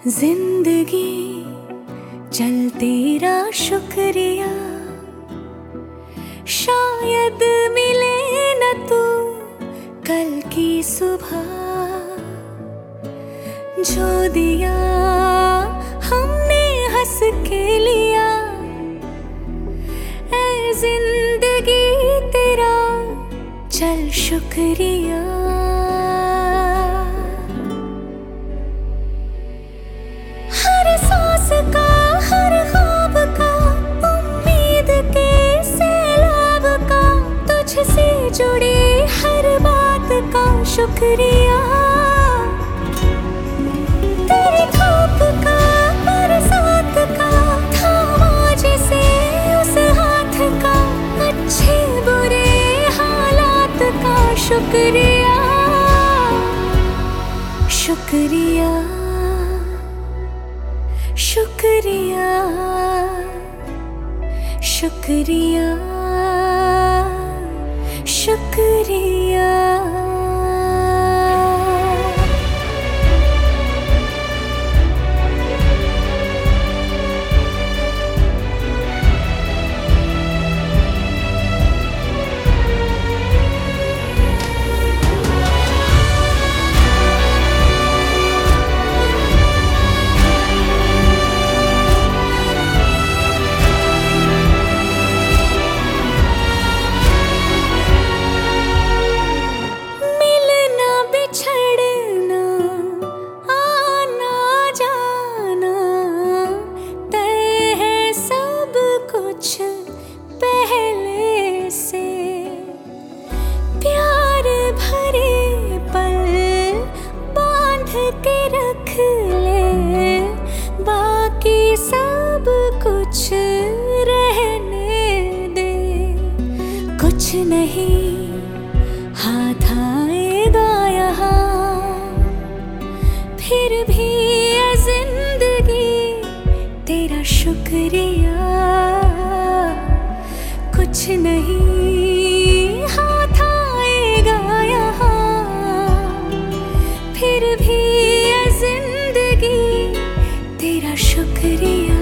जिंदगी चल तेरा शुक्रिया, शायद मिले न तू कल की सुबह। जो दिया हमने हंस के लिया, ऐ जिंदगी तेरा चल शुक्रिया। हर सांस का, हर ख्वाब का, उम्मीद के सैलाब का, तुझसे जुड़ी हर बात का शुक्रिया। तेरी धूप का, बरसात का, थामा जिसे उस हाथ का, अच्छे बुरे हालात का शुक्रिया। शुक्रिया शुक्रिया शुक्रिया शुक्रिया। के रख ले बाकी सब कुछ रहने दे। कुछ नहीं हाथ आएगा यहाँ, फिर भी ये जिंदगी तेरा शुक्रिया। कुछ नहीं हाथ आएगा यहाँ, फिर भी जिंदगी तेरा शुक्रिया।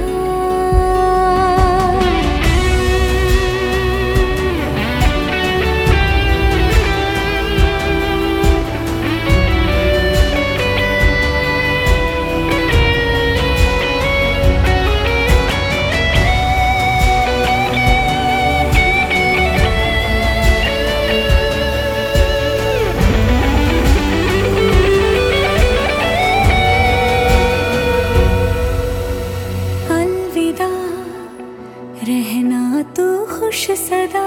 रहना तू खुश सदा,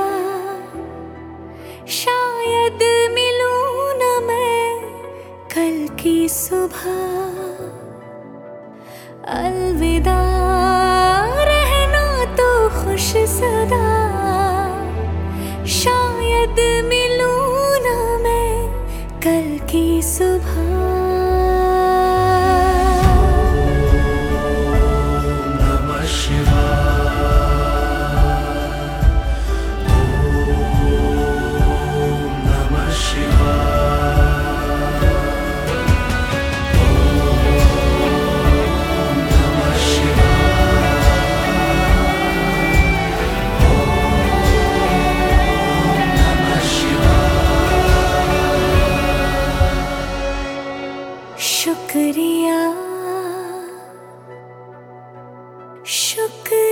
शायद मिलूं न मैं कल की सुबह। अलविदा रहना तू खुश सदा, शायद मिलूं न मैं कल की सुबह। शुक्रिया शुक्रिया।